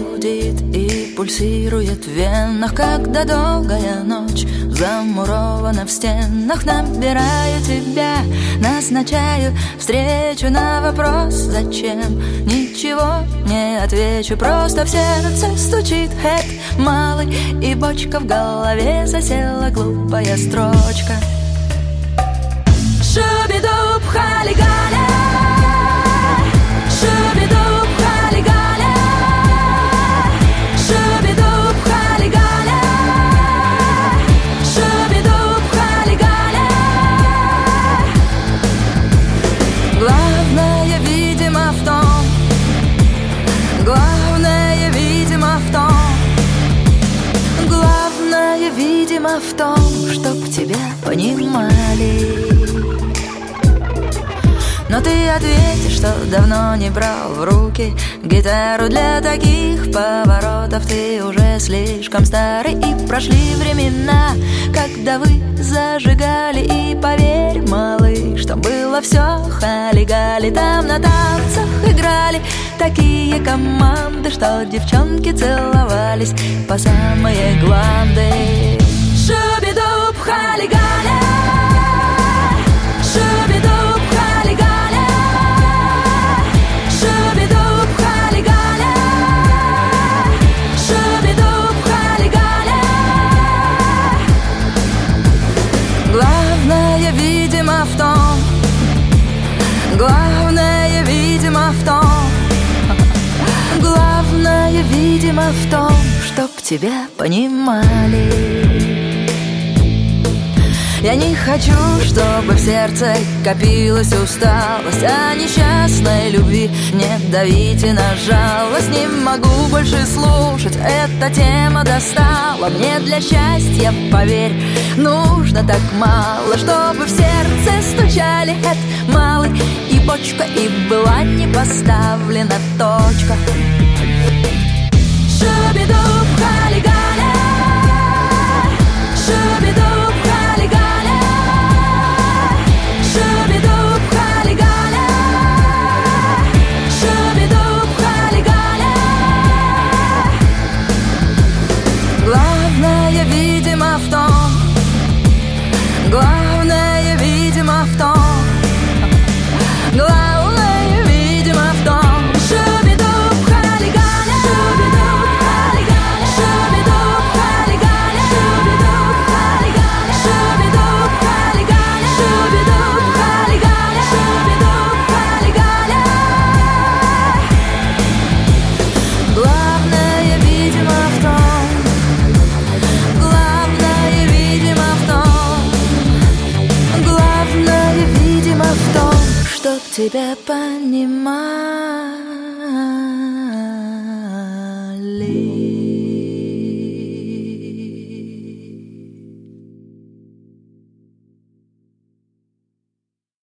гудит и пульсирует в венах, когда долгая ночь замурована в стенах. Набираю тебя, назначаю встречу на вопрос «Зачем?» Ничего не отвечу, просто в сердце стучит хэт малый, и бочка в голове засела глупая строчка. Шубидуб халигаля, шубидуб халигаля, шубидуб халигаля, шубидуб халигаля. Главное, видимо, в том, главное, видимо, в том, главное, видимо, в том, чтоб тебя понимали. Но ты ответишь, что давно не брал в руки гитару. Для таких поворотов ты уже слишком старый, и прошли времена, когда вы зажигали. И поверь, малыш, что было все хали-гали. Там на танцах играли такие команды, что девчонки целовались по самые гланды. Шубидуб хали-галя, шубидуб хали-галя, шубидуб хали-галя, шубидуб хали-галя. Главное, видимо, в том, главное, видимо, в том, главное, видимо, в том, чтоб тебя понимали. Я не хочу, чтобы в сердце копилась усталость, а несчастной любви не давите на жалость. Не могу больше слушать, эта тема достала. Мне для счастья, поверь, нужно так мало, чтобы в сердце стучали хэт малый и бочка, и была не поставлена точка. Шубидуб хали-галя, шубидуб хали-галя, шубидуб хали-галя, шубидуб хали-галя. Главное, видимо, в том, главное, видимо, в том, главное, видимо, в том. Шубидуб хали-галя, шубидуб хали-галя, шубидуб хали-галя, шубидуб хали-галя, шубидуб хали-галя, шубидуб хали-галя, шубидуб хали-галя. Главное, видимо, в том, главное, видимо, в том, главное, видимо, в том, чтоб тебя понимать.